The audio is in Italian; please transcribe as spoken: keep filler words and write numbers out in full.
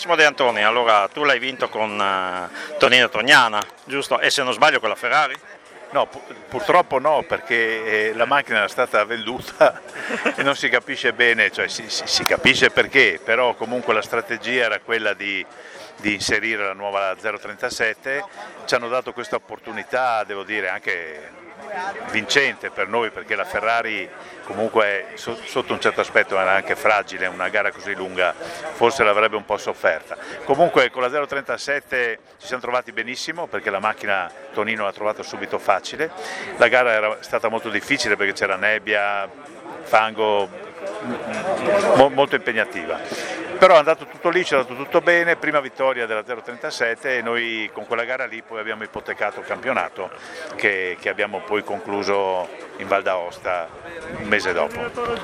Massimo De Antoni, allora tu l'hai vinto con uh, Tonino Tognana, giusto? E se non sbaglio con la Ferrari? No, pu- purtroppo no, perché eh, la macchina era stata venduta e non si capisce bene, cioè si, si, si capisce perché, però comunque la strategia era quella di, di inserire la nuova zero trentasette, ci hanno dato questa opportunità, devo dire, anche vincente per noi, perché la Ferrari comunque so, sotto un certo aspetto era anche fragile, una gara così lunga forse l'avrebbe un po' sofferta. Comunque con la zero trentasette ci siamo trovati benissimo, perché la macchina Tonino l'ha trovata subito facile, la gara era stata molto difficile perché c'era nebbia, fango, mo, molto impegnativa, però è andato tutto liscio, è andato tutto bene, prima vittoria della zero trentasette e noi con quella gara lì poi abbiamo ipotecato il campionato che, che abbiamo poi concluso in Val d'Aosta un mese dopo.